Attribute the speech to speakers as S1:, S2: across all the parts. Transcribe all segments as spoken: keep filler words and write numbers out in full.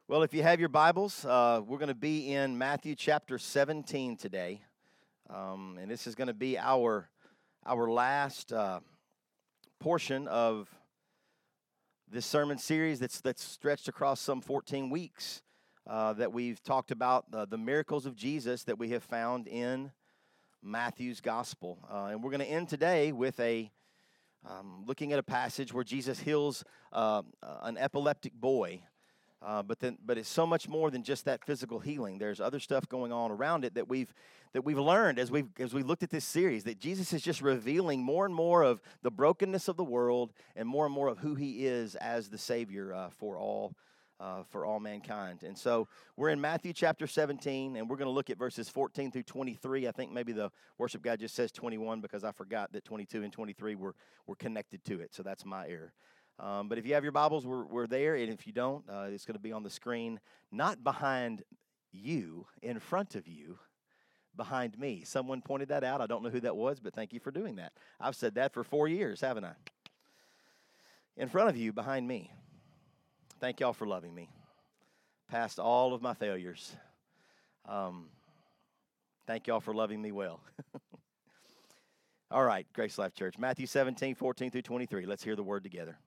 S1: Well, if you have your Bibles, uh, we're going to be in Matthew chapter seventeen today, um, and this is going to be our our last uh, portion of this sermon series that's that's stretched across some fourteen weeks. Uh, that we've talked about uh, the miracles of Jesus that we have found in Matthew's gospel, uh, and we're going to end today with a um, looking at a passage where Jesus heals uh, an epileptic boy. Uh, but then, but it's so much more than just that physical healing. There's other stuff going on around it that we've that we've learned as we've as we looked at this series. That Jesus is just revealing more and more of the brokenness of the world, and more and more of who He is as the Savior uh, for all uh, for all mankind. And so we're in Matthew chapter seventeen, and we're going to look at verses fourteen through twenty-three. I think maybe the worship guy just says twenty-one because I forgot that twenty-two and twenty-three were were connected to it. So that's my error. Um, but if you have your Bibles, we're, we're there. And if you don't, uh, it's going to be on the screen, not behind you, in front of you, behind me. Someone pointed that out. I don't know who that was, but thank you for doing that. I've said that for four years, haven't I? In front of you, behind me. Thank y'all for loving me. Past all of my failures. Um, thank y'all for loving me well. All right, Grace Life Church. Matthew seventeen, fourteen through twenty-three. Let's hear the word together.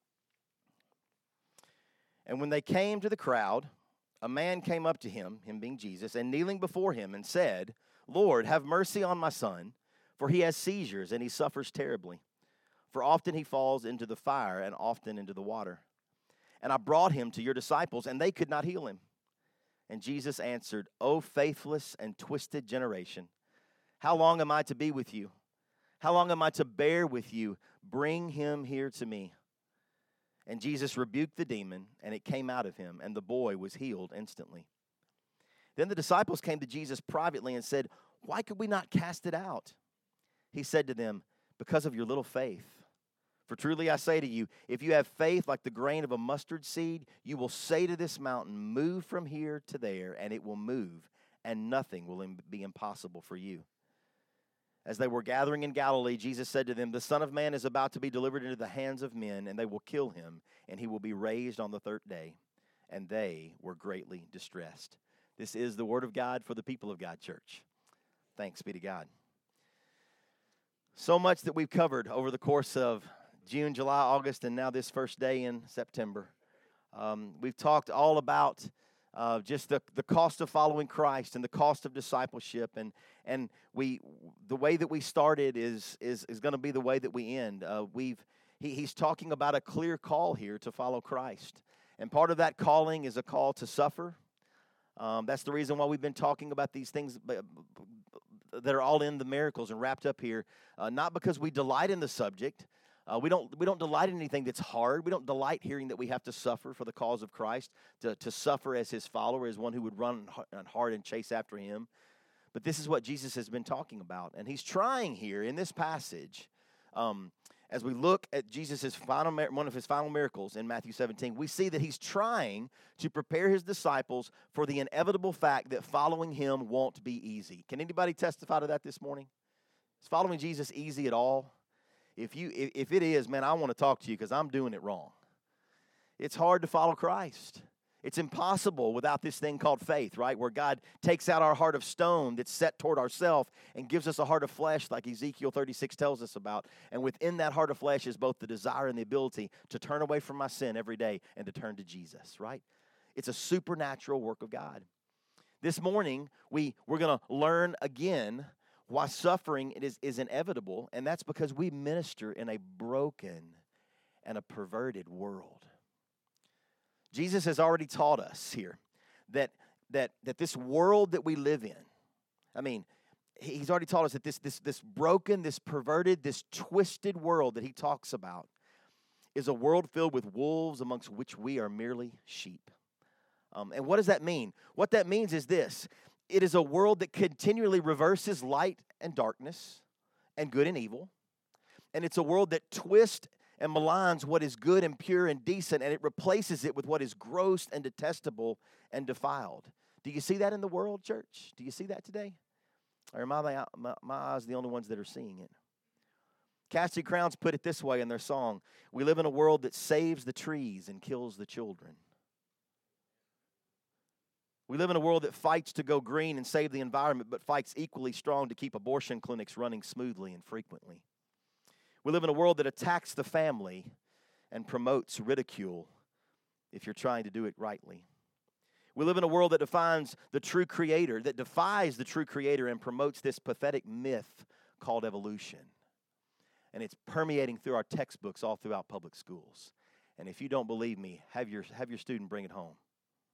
S1: And when they came to the crowd, a man came up to him, him being Jesus, and kneeling before him and said, Lord, have mercy on my son, for he has seizures and he suffers terribly. For often he falls into the fire and often into the water. And I brought him to your disciples, and they could not heal him. And Jesus answered, O faithless and twisted generation, how long am I to be with you? How long am I to bear with you? Bring him here to me. And Jesus rebuked the demon, and it came out of him, and the boy was healed instantly. Then the disciples came to Jesus privately and said, Why could we not cast it out? He said to them, Because of your little faith. For truly I say to you, if you have faith like the grain of a mustard seed, you will say to this mountain, Move from here to there, and it will move, and nothing will be impossible for you. As they were gathering in Galilee, Jesus said to them, The Son of Man is about to be delivered into the hands of men, and they will kill him, and he will be raised on the third day. And they were greatly distressed. This is the word of God for the people of God, church. Thanks be to God. So much that we've covered over the course of June, July, August, and now this first day in September. Um, we've talked all about Uh, just the, the cost of following Christ and the cost of discipleship, and and we the way that we started is is is going to be the way that we end. Uh, we've he, he's talking about a clear call here to follow Christ, and part of that calling is a call to suffer. Um, that's the reason why we've been talking about these things that are all in the miracles and wrapped up here, uh, not because we delight in the subject. Uh, we don't we don't delight in anything that's hard. We don't delight hearing that we have to suffer for the cause of Christ, to, to suffer as his follower, as one who would run hard and chase after him. But this is what Jesus has been talking about. And he's trying here in this passage, um, as we look at Jesus' final, one of his final miracles in Matthew seventeen, we see that he's trying to prepare his disciples for the inevitable fact that following him won't be easy. Can anybody testify to that this morning? Is following Jesus easy at all? If you if it is, man, I want to talk to you because I'm doing it wrong. It's hard to follow Christ. It's impossible without this thing called faith, right? Where God takes out our heart of stone that's set toward ourselves and gives us a heart of flesh like Ezekiel thirty-six tells us about. And within that heart of flesh is both the desire and the ability to turn away from my sin every day and to turn to Jesus, right? It's a supernatural work of God. This morning, we, we're going to learn again why suffering is, is inevitable, and that's because we minister in a broken and a perverted world. Jesus has already taught us here that, that, that this world that we live in, I mean, he's already taught us that this, this, this broken, this perverted, this twisted world that he talks about is a world filled with wolves amongst which we are merely sheep. Um, and what does that mean? What that means is this. It is a world that continually reverses light and darkness and good and evil. And it's a world that twists and maligns what is good and pure and decent, and it replaces it with what is gross and detestable and defiled. Do you see that in the world, church? Do you see that today? Or am I, my, my eyes the only ones that are seeing it? Casting Crowns put it this way in their song, we live in a world that saves the trees and kills the children. We live in a world that fights to go green and save the environment, but fights equally strong to keep abortion clinics running smoothly and frequently. We live in a world that attacks the family and promotes ridicule if you're trying to do it rightly. We live in a world that defines the true creator, that defies the true creator and promotes this pathetic myth called evolution. And it's permeating through our textbooks all throughout public schools. And if you don't believe me, have your, have your student bring it home.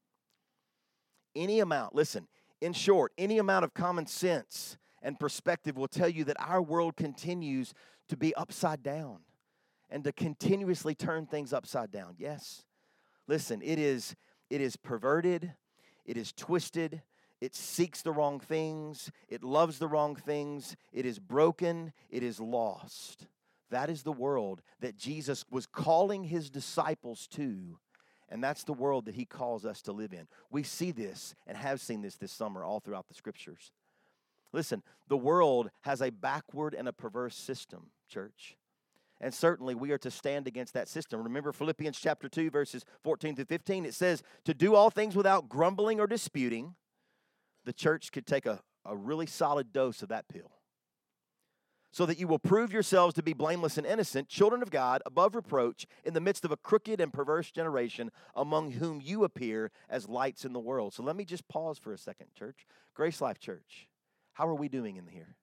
S1: Any amount, listen, in short, any amount of common sense and perspective will tell you that our world continues to be upside down and to continuously turn things upside down. Yes. Listen, it is it is perverted, it is twisted, it seeks the wrong things, it loves the wrong things, it is broken, it is lost. That is the world that Jesus was calling his disciples to, and that's the world that he calls us to live in. We see this and have seen this this summer all throughout the scriptures. Listen, the world has a backward and a perverse system, church. And certainly we are to stand against that system. Remember Philippians chapter two, verses fourteen through fifteen. It says, to do all things without grumbling or disputing. The church could take a, a really solid dose of that pill. So that you will prove yourselves to be blameless and innocent, children of God, above reproach, in the midst of a crooked and perverse generation, among whom you appear as lights in the world. So let me just pause for a second, church. Grace Life Church, how are we doing in here?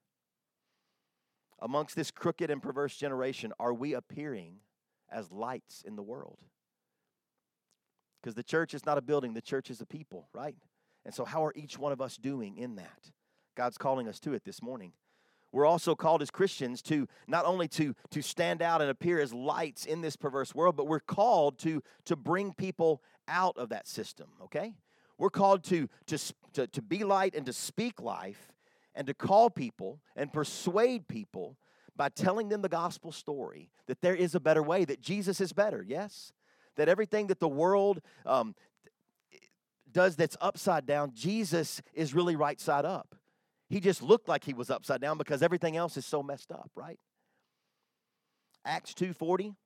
S1: Amongst this crooked and perverse generation, are we appearing as lights in the world? Because the church is not a building, the church is a people, right? And so how are each one of us doing in that? God's calling us to it this morning. We're also called as Christians to not only to, to stand out and appear as lights in this perverse world, but we're called to, to bring people out of that system, okay? We're called to, to, to, to be light and to speak life, and to call people and persuade people by telling them the gospel story that there is a better way, that Jesus is better, yes? That everything that the world um, does that's upside down, Jesus is really right side up. He just looked like he was upside down because everything else is so messed up, right? Acts two forty,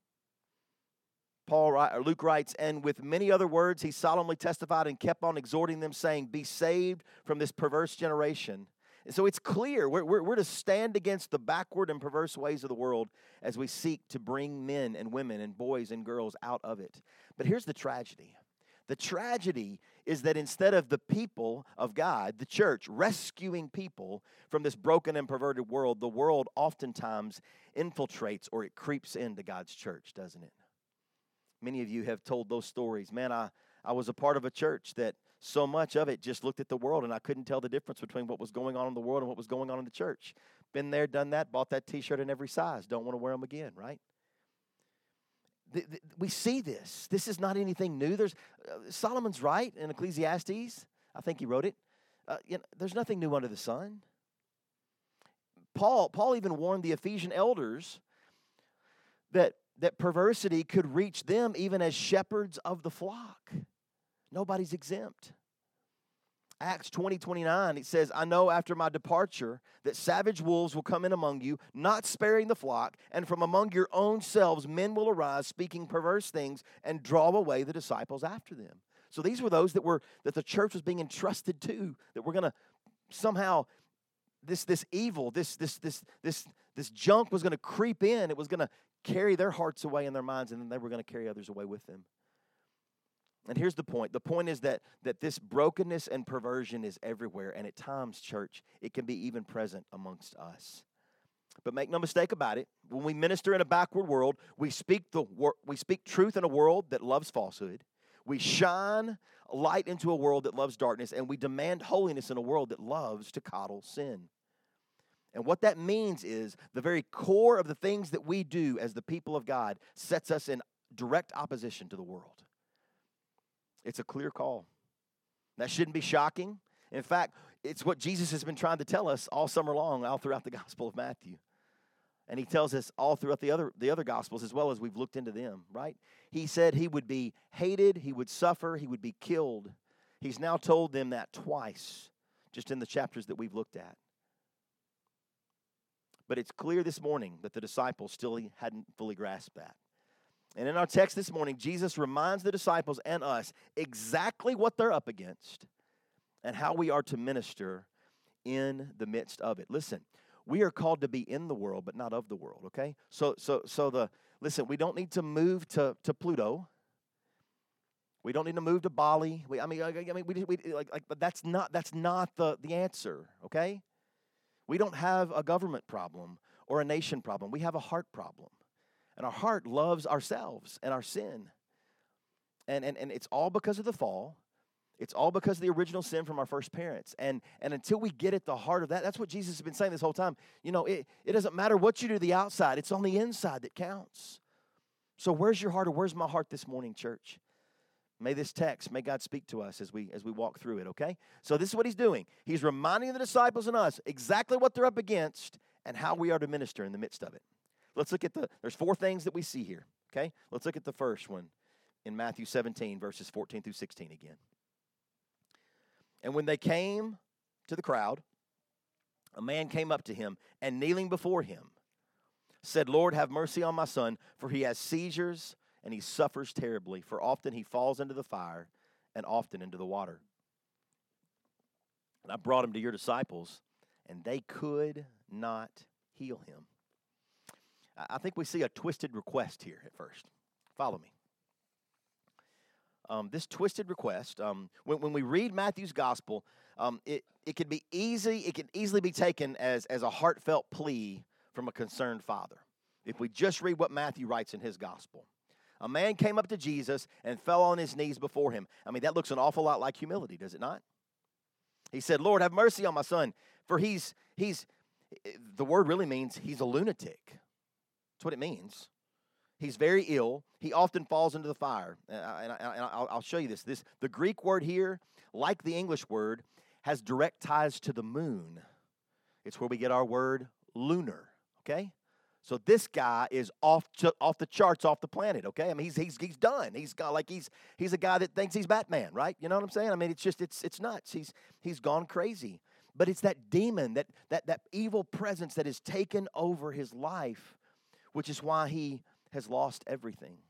S1: Paul or Luke writes, and with many other words he solemnly testified and kept on exhorting them, saying, be saved from this perverse generation. So it's clear we're, we're, we're to stand against the backward and perverse ways of the world as we seek to bring men and women and boys and girls out of it. But here's the tragedy. The tragedy is that instead of the people of God, the church, rescuing people from this broken and perverted world, the world oftentimes infiltrates or it creeps into God's church, doesn't it? Many of you have told those stories. Man, I, I was a part of a church that so much of it just looked at the world, and I couldn't tell the difference between what was going on in the world and what was going on in the church. Been there, done that, bought that T-shirt in every size. Don't want to wear them again, right? The, the, we see this. This is not anything new. There's uh, Solomon's right in Ecclesiastes. I think he wrote it. Uh, you know, there's nothing new under the sun. Paul, Paul even warned the Ephesian elders that, that perversity could reach them even as shepherds of the flock. Nobody's exempt. Acts twenty, twenty-nine, it says, I know after my departure that savage wolves will come in among you, not sparing the flock, and from among your own selves men will arise, speaking perverse things, and draw away the disciples after them. So these were those that were that the church was being entrusted to, that we're going to somehow, this this evil, this this this this this junk was going to creep in. It was going to carry their hearts away and their minds, and then they were going to carry others away with them. And here's the point. The point is that, that this brokenness and perversion is everywhere. And at times, church, it can be even present amongst us. But make no mistake about it. When we minister in a backward world, we speak, the wor- we speak truth in a world that loves falsehood. We shine light into a world that loves darkness. And we demand holiness in a world that loves to coddle sin. And what that means is the very core of the things that we do as the people of God sets us in direct opposition to the world. It's a clear call. That shouldn't be shocking. In fact, it's what Jesus has been trying to tell us all summer long, all throughout the Gospel of Matthew. And he tells us all throughout the other, the other Gospels as well as we've looked into them, right? He said he would be hated, he would suffer, he would be killed. He's now told them that twice, just in the chapters that we've looked at. But it's clear this morning that the disciples still hadn't fully grasped that. And in our text this morning, Jesus reminds the disciples and us exactly what they're up against and how we are to minister in the midst of it. Listen, we are called to be in the world, but not of the world, okay? So so so the listen, we don't need to move to, to Pluto. We don't need to move to Bali. We, I mean, I, I mean, we, we like, like, but that's not that's not the, the answer, okay? We don't have a government problem or a nation problem. We have a heart problem. And our heart loves ourselves and our sin. And, and, and it's all because of the fall. It's all because of the original sin from our first parents. And, and until we get at the heart of that, that's what Jesus has been saying this whole time. You know, it, it doesn't matter what you do to the outside. It's on the inside that counts. So where's your heart, or where's my heart this morning, church? May this text, may God speak to us as we as we walk through it, okay? So this is what he's doing. He's reminding the disciples and us exactly what they're up against and how we are to minister in the midst of it. Let's look at the, there's four things that we see here, okay? Let's look at the first one in Matthew seventeen, verses fourteen through sixteen again. And when they came to the crowd, a man came up to him and kneeling before him said, Lord, have mercy on my son, for he has seizures and he suffers terribly, for often he falls into the fire and often into the water. And I brought him to your disciples, and they could not heal him. I think we see a twisted request here at first. Follow me. Um, this twisted request, um, when, when we read Matthew's gospel, um, it, it can be easy, it can easily be taken as, as a heartfelt plea from a concerned father. If we just read what Matthew writes in his gospel. A man came up to Jesus and fell on his knees before him. I mean, that looks an awful lot like humility, does it not? He said, Lord, have mercy on my son, for he's, he's, the word really means he's a lunatic. That's what it means. He's very ill. He often falls into the fire. And, I, and, I, and I'll, I'll show you this. This. The Greek word here, like the English word, has direct ties to the moon. It's where we get our word lunar, okay? So this guy is off to, off the charts, off the planet, okay? I mean, he's he's he's done. He's got like he's he's a guy that thinks he's Batman, right? You know what I'm saying? I mean, it's just it's it's nuts. He's he's gone crazy. But it's that demon, that that that evil presence that has taken over his life, which is why he has lost everything.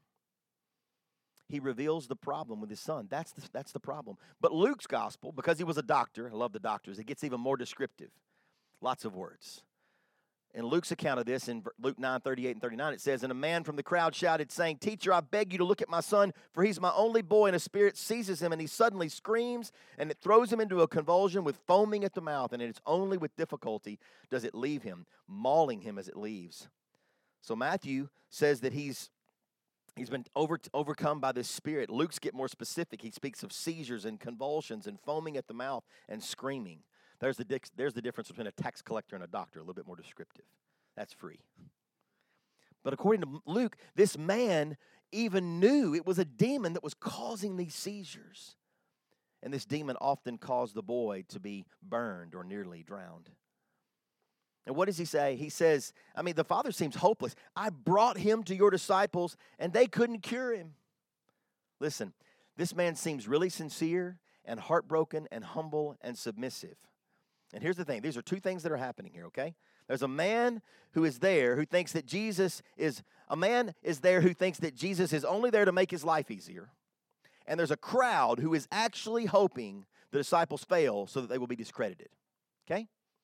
S1: He reveals the problem with his son. That's the, that's the problem. But Luke's gospel, because he was a doctor, I love the doctors, it gets even more descriptive. Lots of words. In Luke's account of this, in Luke nine, thirty-eight and thirty-nine, it says, and a man from the crowd shouted, saying, Teacher, I beg you to look at my son, for he's my only boy, and a spirit seizes him, and he suddenly screams, and it throws him into a convulsion with foaming at the mouth, and it's only with difficulty does it leave him, mauling him as it leaves. So Matthew says that he's he's been over, overcome by this spirit. Luke's get more specific. He speaks of seizures and convulsions and foaming at the mouth and screaming. There's the, there's the difference between a tax collector and a doctor, a little bit more descriptive. That's free. But according to Luke, this man even knew it was a demon that was causing these seizures. And this demon often caused the boy to be burned or nearly drowned. And what does he say? He says, I mean, the father seems hopeless. I brought him to your disciples, and they couldn't cure him. Listen, this man seems really sincere and heartbroken and humble and submissive. And here's the thing. These are two things that are happening here, okay? There's a man who is there who thinks that Jesus is, a man is there who thinks that Jesus is only there to make his life easier. And there's a crowd who is actually hoping the disciples fail so that they will be discredited, okay?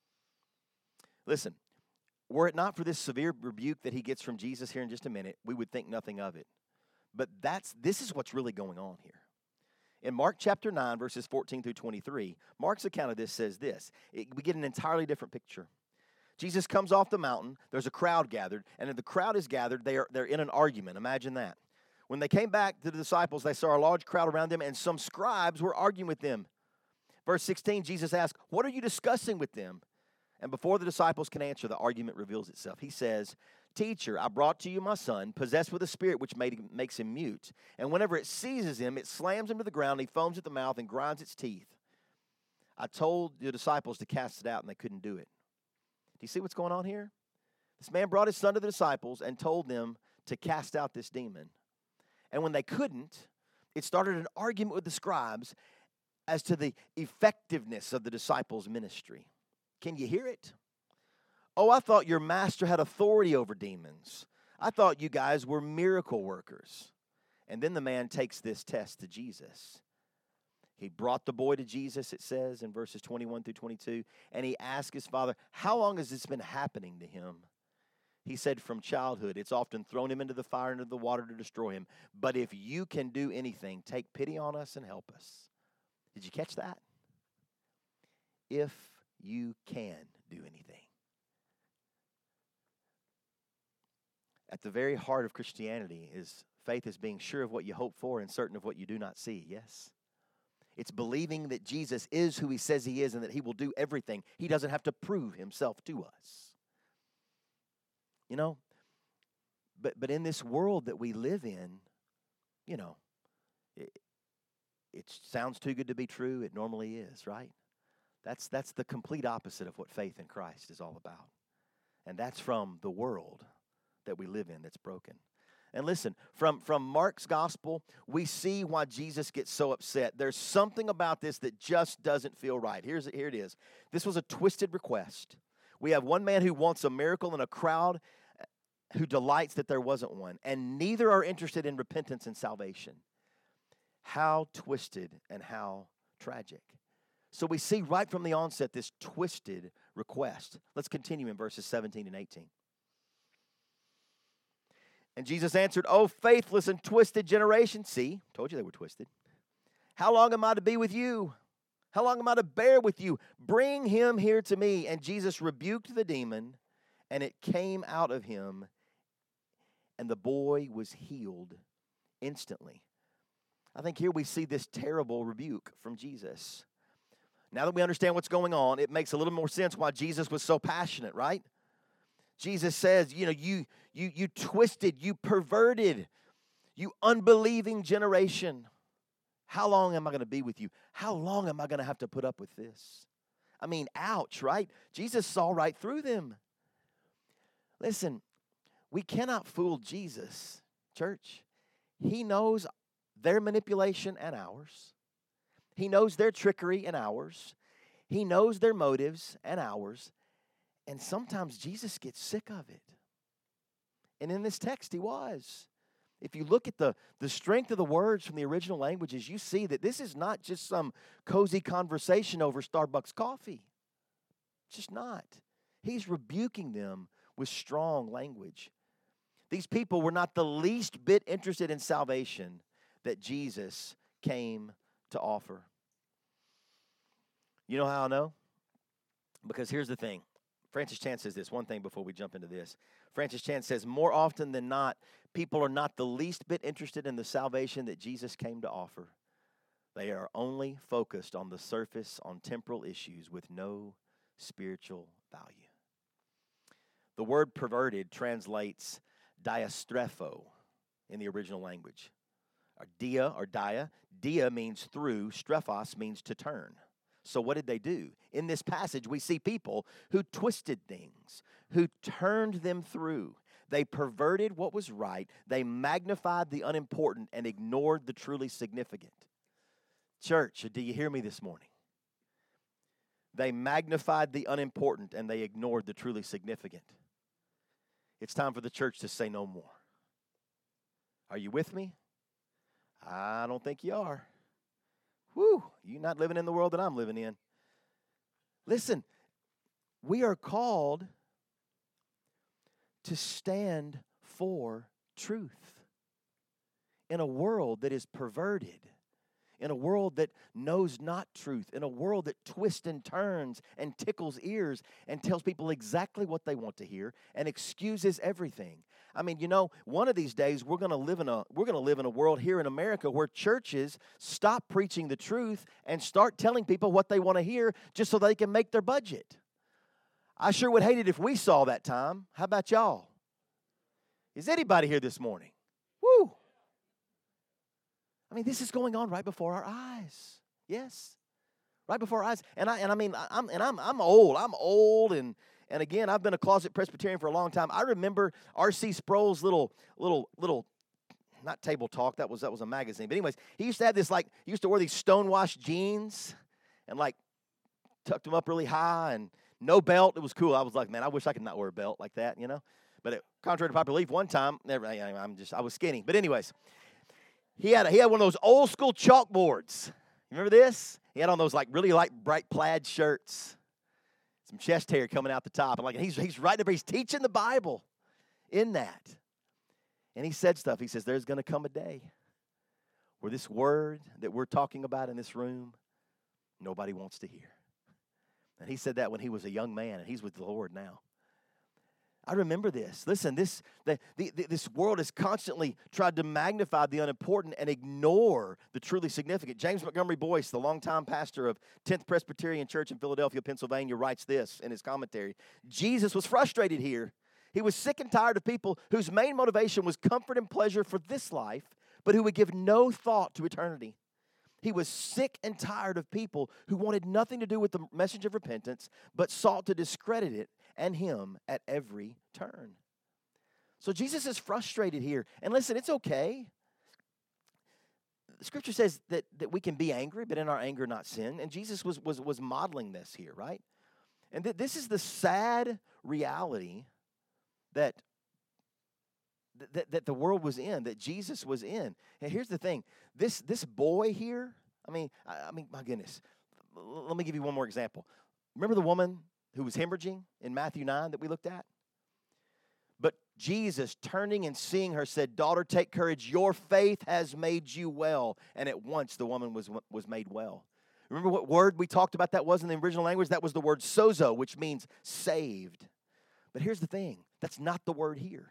S1: Listen, were it not for this severe rebuke that he gets from Jesus here in just a minute, we would think nothing of it. But that's this is what's really going on here. In Mark chapter nine, verses fourteen through twenty-three, Mark's account of this says this. It, we get an entirely different picture. Jesus comes off the mountain. There's a crowd gathered. And if the crowd is gathered, they are, they're in an argument. Imagine that. When they came back to the disciples, they saw a large crowd around them, and some scribes were arguing with them. Verse sixteen, Jesus asked, what are you discussing with them? And before the disciples can answer, the argument reveals itself. He says, Teacher, I brought to you my son, possessed with a spirit which made him, makes him mute. And whenever it seizes him, it slams him to the ground, he foams at the mouth and grinds its teeth. I told the disciples to cast it out, and they couldn't do it. Do you see what's going on here? This man brought his son to the disciples and told them to cast out this demon. And when they couldn't, it started an argument with the scribes as to the effectiveness of the disciples' ministry. Can you hear it? Oh, I thought your master had authority over demons. I thought you guys were miracle workers. And then the man takes this test to Jesus. He brought the boy to Jesus, it says in verses twenty-one through twenty-two, and he asked his father, how long has this been happening to him? He said, from childhood. It's often thrown him into the fire and into the water to destroy him. But if you can do anything, take pity on us and help us. Did you catch that? If you can do anything. At the very heart of Christianity is faith is being sure of what you hope for and certain of what you do not see, yes? It's believing that Jesus is who he says he is and that he will do everything. He doesn't have to prove himself to us. You know, but but in this world that we live in, you know, it, it sounds too good to be true. It normally is, right? That's that's the complete opposite of what faith in Christ is all about. And that's from the world that we live in that's broken. And listen, from, from Mark's gospel, we see why Jesus gets so upset. There's something about this that just doesn't feel right. Here's here it is. This was a twisted request. We have one man who wants a miracle and a crowd who delights that there wasn't one. And neither are interested in repentance and salvation. How twisted and how tragic. So we see right from the onset this twisted request. Let's continue in verses seventeen and eighteen. And Jesus answered, O faithless and twisted generation. See, told you they were twisted. How long am I to be with you? How long am I to bear with you? Bring him here to me. And Jesus rebuked the demon, and it came out of him, and the boy was healed instantly. I think here we see this terrible rebuke from Jesus. Now that we understand what's going on, it makes a little more sense why Jesus was so passionate, right? Jesus says, you know, you you you twisted, you perverted, you unbelieving generation. How long am I going to be with you? How long am I going to have to put up with this? I mean, ouch, right? Jesus saw right through them. Listen, we cannot fool Jesus, church. He knows their manipulation and ours. He knows their trickery and ours. He knows their motives and ours. And sometimes Jesus gets sick of it. And in this text, he was. If you look at the, the strength of the words from the original languages, you see that this is not just some cozy conversation over Starbucks coffee. It's just not. He's rebuking them with strong language. These people were not the least bit interested in salvation that Jesus came to offer. You know how I know? Because here's the thing. Francis Chan says this, one thing before we jump into this. Francis Chan says, more often than not, people are not the least bit interested in the salvation that Jesus came to offer. They are only focused on the surface, on temporal issues with no spiritual value. The word perverted translates diastrepho in the original language. Or dia or dia. Dia means through, strephos means to turn. So what did they do? In this passage, we see people who twisted things, who turned them through. They perverted what was right. They magnified the unimportant and ignored the truly significant. Church, do you hear me this morning? They magnified the unimportant and they ignored the truly significant. It's time for the church to say no more. Are you with me? I don't think you are. Whew, you're not living in the world that I'm living in. Listen, we are called to stand for truth in a world that is perverted, in a world that knows not truth, in a world that twists and turns and tickles ears and tells people exactly what they want to hear and excuses everything. I mean, you know, one of these days we're going to live in a we're going to live in a world here in America where churches stop preaching the truth and start telling people what they want to hear just so they can make their budget. I sure would hate it if we saw that time. How about y'all? Is anybody here this morning? Woo! I mean, this is going on right before our eyes. Yes, right before our eyes. And I and I mean, I'm and I'm I'm old. I'm old, and and again, I've been a closet Presbyterian for a long time. I remember R C Sproul's little little little, not table talk. That was that was a magazine. But anyways, he used to have this like he used to wear these stonewashed jeans and like tucked them up really high and no belt. It was cool. I was like, man, I wish I could not wear a belt like that, you know. But it, contrary to popular belief, one time, never. I'm just I was skinny. But anyways. He had, a, he had one of those old school chalkboards. Remember this? He had on those like really like bright plaid shirts, some chest hair coming out the top. And like he's he's right there, he's teaching the Bible in that. And he said stuff. He says, there's going to come a day where this word that we're talking about in this room, nobody wants to hear. And he said that when he was a young man, and he's with the Lord now. I remember this. Listen, this the, the, this world has constantly tried to magnify the unimportant and ignore the truly significant. James Montgomery Boyce, the longtime pastor of tenth Presbyterian Church in Philadelphia, Pennsylvania, writes this in his commentary. Jesus was frustrated here. He was sick and tired of people whose main motivation was comfort and pleasure for this life, but who would give no thought to eternity. He was sick and tired of people who wanted nothing to do with the message of repentance, but sought to discredit it and him at every turn. So Jesus is frustrated here. And listen, it's okay. The scripture says that, that we can be angry, but in our anger not sin. And Jesus was, was, was modeling this here, right? And th- this is the sad reality that, that, that the world was in, that Jesus was in. And here's the thing. This, this boy here, I mean, I, I mean, my goodness. Let me give you one more example. Remember the woman who was hemorrhaging in Matthew nine that we looked at? But Jesus, turning and seeing her, said, daughter, take courage. Your faith has made you well. And at once the woman was, was made well. Remember what word we talked about that was in the original language? That was the word sozo, which means saved. But here's the thing. That's not the word here.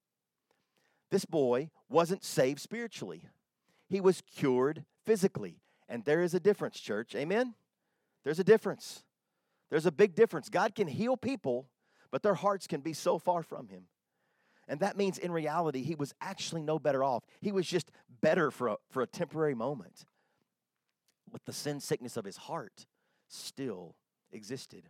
S1: This boy wasn't saved spiritually. He was cured physically. And there is a difference, church. Amen? There's a difference. There's a big difference. God can heal people, but their hearts can be so far from him. And that means in reality, he was actually no better off. He was just better for a, for a temporary moment. But the sin sickness of his heart still existed.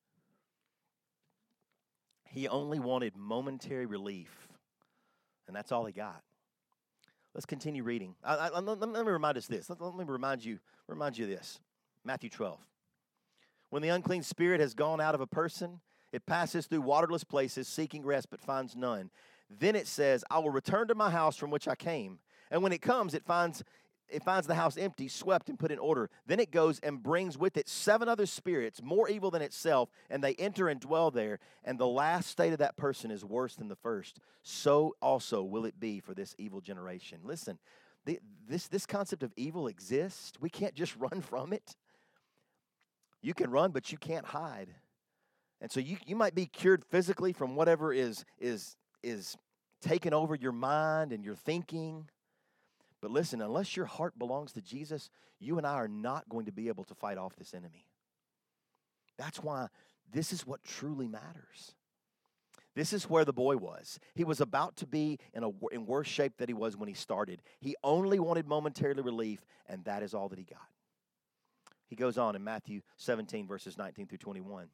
S1: He only wanted momentary relief, and that's all he got. Let's continue reading. I, I, let, let me remind us this. Let, let me remind you, remind you of this. Matthew twelve. When the unclean spirit has gone out of a person, it passes through waterless places, seeking rest, but finds none. Then it says, I will return to my house from which I came. And when it comes, it finds it finds the house empty, swept, and put in order. Then it goes and brings with it seven other spirits, more evil than itself, and they enter and dwell there. And the last state of that person is worse than the first. So also will it be for this evil generation. Listen, the, this, this concept of evil exists. We can't just run from it. You can run, but you can't hide. And so you, you might be cured physically from whatever is, is, is taking over your mind and your thinking. But listen, unless your heart belongs to Jesus, you and I are not going to be able to fight off this enemy. That's why this is what truly matters. This is where the boy was. He was about to be in, a, in worse shape than he was when he started. He only wanted momentary relief, and that is all that he got. He goes on in Matthew seventeen, verses nineteen through twenty-one.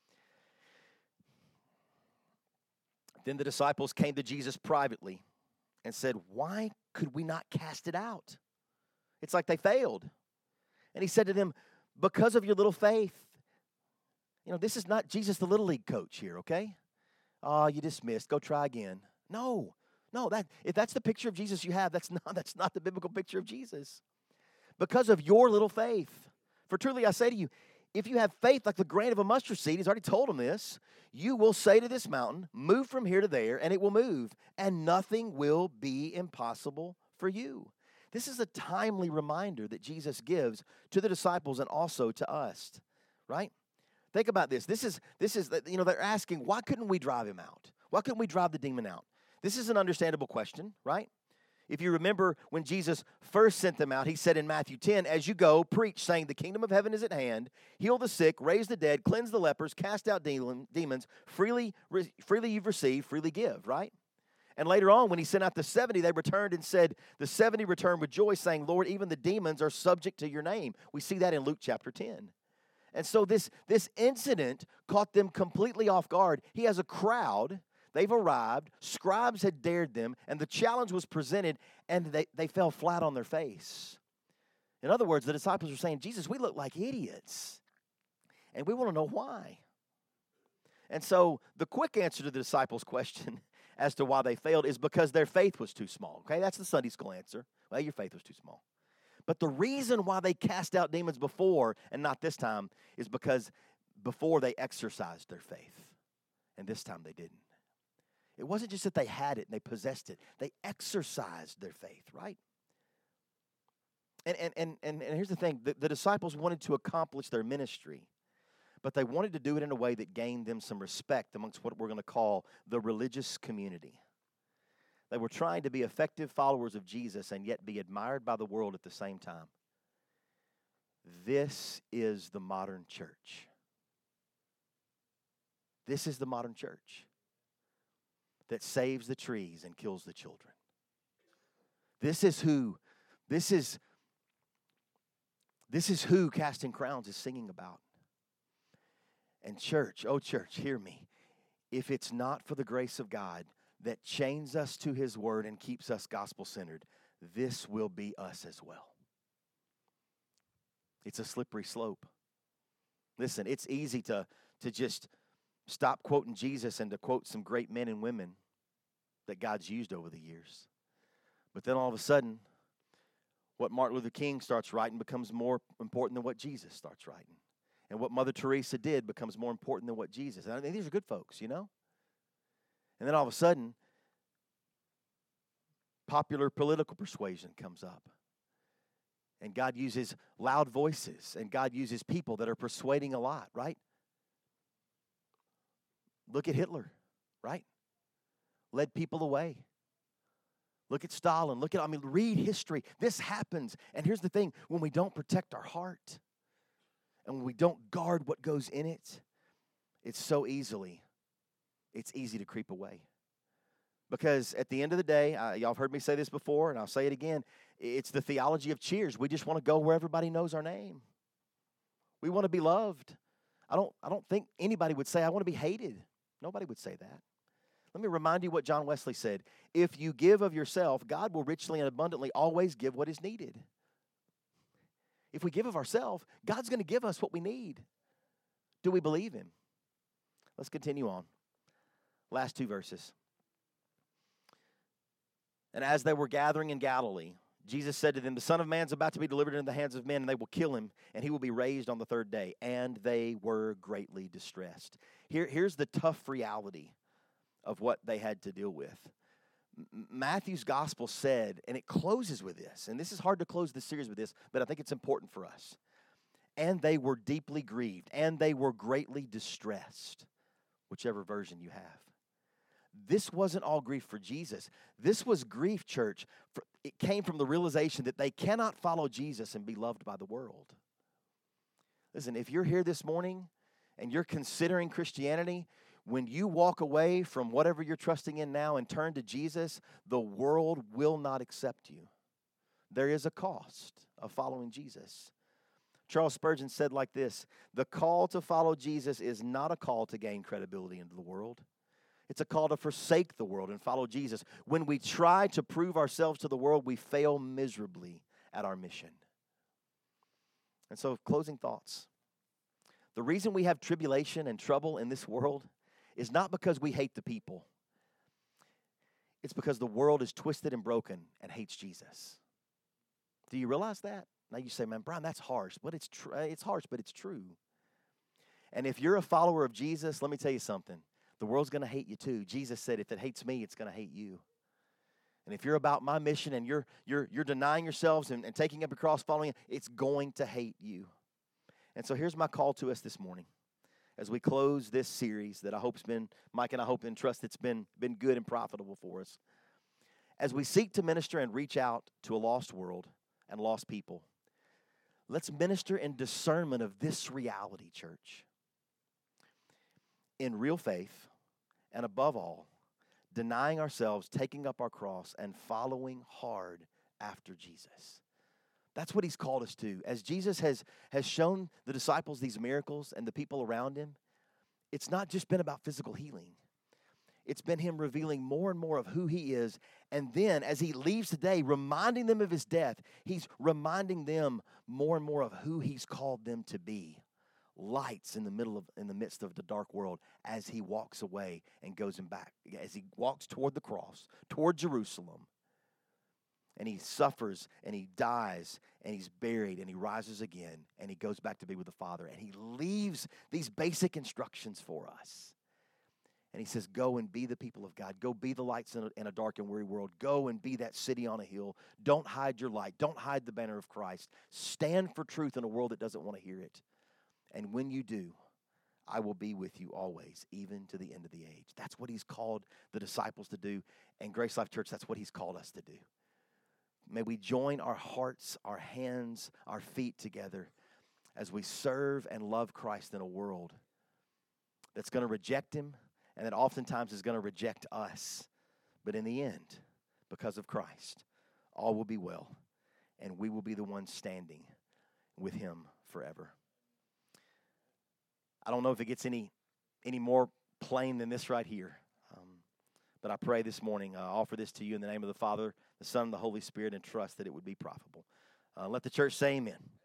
S1: Then the disciples came to Jesus privately and said, why could we not cast it out? It's like they failed. And he said to them, because of your little faith. You know, this is not Jesus, the Little League coach here, okay? Oh, you dismissed. Go try again. No, no. That if that's the picture of Jesus you have, that's not, that's not the biblical picture of Jesus. Because of your little faith. For truly I say to you, if you have faith like the grain of a mustard seed, he's already told them this, you will say to this mountain, move from here to there, and it will move, and nothing will be impossible for you. This is a timely reminder that Jesus gives to the disciples and also to us, right? Think about this. This is, this is, you know, they're asking, why couldn't we drive him out? Why couldn't we drive the demon out? This is an understandable question, right? If you remember when Jesus first sent them out, he said in Matthew ten, as you go, preach, saying the kingdom of heaven is at hand, heal the sick, raise the dead, cleanse the lepers, cast out demons, freely, freely you've received, freely give, right? And later on, when he sent out the seventy, they returned and said, the seventy returned with joy, saying, Lord, even the demons are subject to your name. We see that in Luke chapter ten. And so this, this incident caught them completely off guard. He has a crowd. They've arrived, scribes had dared them, and the challenge was presented, and they, they fell flat on their face. In other words, the disciples were saying, Jesus, we look like idiots, and we want to know why. And so the quick answer to the disciples' question as to why they failed is because their faith was too small. Okay, that's the Sunday school answer. Well, your faith was too small. But the reason why they cast out demons before and not this time is because before they exercised their faith, and this time they didn't. It wasn't just that they had it and they possessed it. They exercised their faith, right? And and and and, and here's the thing. The, the disciples wanted to accomplish their ministry, but they wanted to do it in a way that gained them some respect amongst what we're going to call the religious community. They were trying to be effective followers of Jesus and yet be admired by the world at the same time. This is the modern church. This is the modern church that saves the trees and kills the children. This is who, this is, this is who Casting Crowns is singing about. And church, oh church, hear me. If it's not for the grace of God that chains us to his word and keeps us gospel-centered, this will be us as well. It's a slippery slope. Listen, it's easy to, to just stop quoting Jesus and to quote some great men and women that God's used over the years. But then all of a sudden, what Martin Luther King starts writing becomes more important than what Jesus starts writing. And what Mother Teresa did becomes more important than what Jesus. And I think these are good folks, you know? And then all of a sudden, popular political persuasion comes up. And God uses loud voices, and God uses people that are persuading a lot, right? Look at Hitler, right? Led people away. Look at Stalin. Look at, I mean, read history. This happens. And here's the thing, when we don't protect our heart, and when we don't guard what goes in it, it's so easily, it's easy to creep away. Because at the end of the day, uh, y'all have heard me say this before, and I'll say it again, it's the theology of cheers. We just want to go where everybody knows our name. We want to be loved. I don't, I don't think anybody would say, I want to be hated. Nobody would say that. Let me remind you what John Wesley said. If you give of yourself, God will richly and abundantly always give what is needed. If we give of ourselves, God's going to give us what we need. Do we believe him? Let's continue on. Last two verses. And as they were gathering in Galilee, Jesus said to them, the Son of Man's about to be delivered into the hands of men, and they will kill him, and he will be raised on the third day. And they were greatly distressed. Here, here's the tough reality of what they had to deal with. M- Matthew's gospel said, and it closes with this, and this is hard to close this series with this, but I think it's important for us. And they were deeply grieved, and they were greatly distressed, whichever version you have. This wasn't all grief for Jesus. This was grief, church. For, it came from the realization that they cannot follow Jesus and be loved by the world. Listen, if you're here this morning and you're considering Christianity, when you walk away from whatever you're trusting in now and turn to Jesus, the world will not accept you. There is a cost of following Jesus. Charles Spurgeon said like this, the call to follow Jesus is not a call to gain credibility into the world. It's a call to forsake the world and follow Jesus. When we try to prove ourselves to the world, we fail miserably at our mission. And so, closing thoughts. The reason we have tribulation and trouble in this world is not because we hate the people. It's because the world is twisted and broken and hates Jesus. Do you realize that? Now you say, man, Brian, that's harsh. But it's tr- it's harsh, but it's true. And if you're a follower of Jesus, let me tell you something. The world's going to hate you too. Jesus said, if it hates me, it's going to hate you. And if you're about my mission and you're you're you're denying yourselves and, and taking up your cross, following it, it's going to hate you. And so here's my call to us this morning as we close this series that I hope's been, Mike and I hope and trust it's been, been good and profitable for us. As we seek to minister and reach out to a lost world and lost people, let's minister in discernment of this reality, church. In real faith, and above all, denying ourselves, taking up our cross, and following hard after Jesus. That's what he's called us to. As Jesus has, has shown the disciples these miracles and the people around him, it's not just been about physical healing. It's been him revealing more and more of who he is. And then as he leaves today, reminding them of his death, he's reminding them more and more of who he's called them to be. Lights in the middle of, in the midst of the dark world as he walks away and goes him back, as he walks toward the cross, toward Jerusalem. And he suffers, and he dies, and he's buried, and he rises again, and he goes back to be with the Father. And he leaves these basic instructions for us. And he says, go and be the people of God. Go be the lights in a, in a dark and weary world. Go and be that city on a hill. Don't hide your light. Don't hide the banner of Christ. Stand for truth in a world that doesn't want to hear it. And when you do, I will be with you always, even to the end of the age. That's what he's called the disciples to do. And Grace Life Church, that's what he's called us to do. May we join our hearts, our hands, our feet together as we serve and love Christ in a world that's going to reject him and that oftentimes is going to reject us. But in the end, because of Christ, all will be well, and we will be the ones standing with him forever. I don't know if it gets any, any more plain than this right here. Um, but I pray this morning, I offer this to you in the name of the Father, the Son, and the Holy Spirit, and trust that it would be profitable. Uh, let the church say amen.